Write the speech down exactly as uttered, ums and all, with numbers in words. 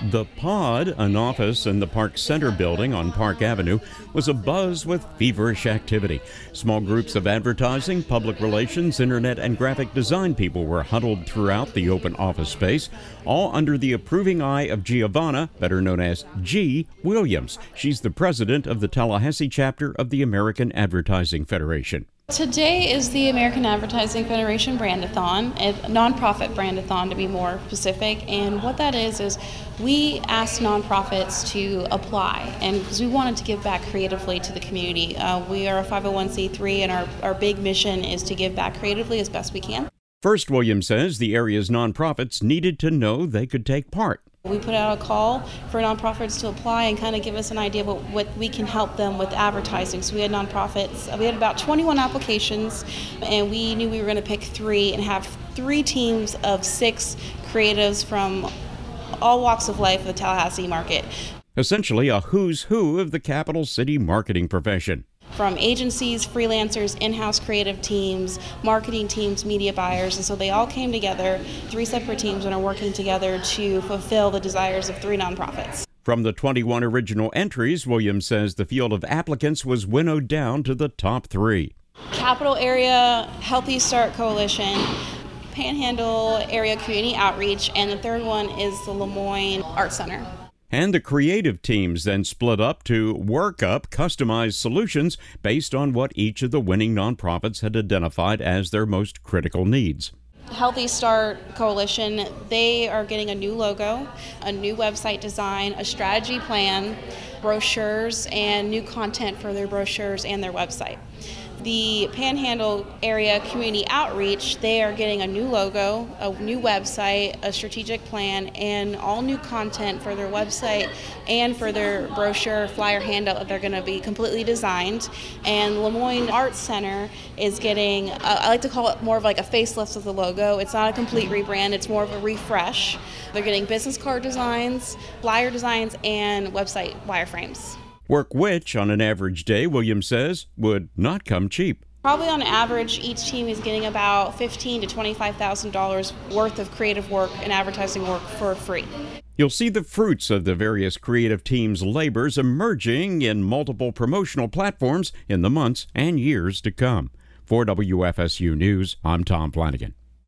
The Pod, an office in the Park Center building on Park Avenue, was abuzz with feverish activity. Small groups of advertising, public relations, internet, and graphic design people were huddled throughout the open office space, all under the approving eye of Giovanna, better known as G. Williams. She's the president of the Tallahassee chapter of the American Advertising Federation. Today is the American Advertising Federation Brandathon, a nonprofit brandathon to be more specific, and what that is is we ask nonprofits to apply, and because we wanted to give back creatively to the community. Uh, we are a five oh one c three, and our, our big mission is to give back creatively as best we can. First, Williams says the area's nonprofits needed to know they could take part. We put out a call for nonprofits to apply and kind of give us an idea of what we can help them with advertising. So we had nonprofits, we had about twenty-one applications, and we knew we were going to pick three and have three teams of six creatives from all walks of life of the Tallahassee market. Essentially a who's who of the capital city marketing profession. From agencies, freelancers, in-house creative teams, marketing teams, media buyers, and so they all came together, three separate teams, and are working together to fulfill the desires of three nonprofits. From the twenty-one original entries, Williams says the field of applicants was winnowed down to the top three. Capital Area Healthy Start Coalition, Panhandle Area Community Outreach, and the third one is the Lemoyne Art Center. And the creative teams then split up to work up customized solutions based on what each of the winning nonprofits had identified as their most critical needs. Healthy Start Coalition, they are getting a new logo, a new website design, a strategy plan, brochures, and new content for their brochures and their website. The Panhandle Area Community Outreach, they are getting a new logo, a new website, a strategic plan, and all new content for their website and for their brochure, flyer, handout that they're going to be completely designed. And Lemoyne Arts Center is getting, uh, I like to call it more of like a facelift of the logo. It's not a complete rebrand, it's more of a refresh. They're getting business card designs, flyer designs, and website wireframes. Work which, on an average day, Williams says, would not come cheap. Probably on average, each team is getting about fifteen thousand dollars to twenty-five thousand dollars worth of creative work and advertising work for free. You'll see the fruits of the various creative teams' labors emerging in multiple promotional platforms in the months and years to come. For W F S U News, I'm Tom Flanagan.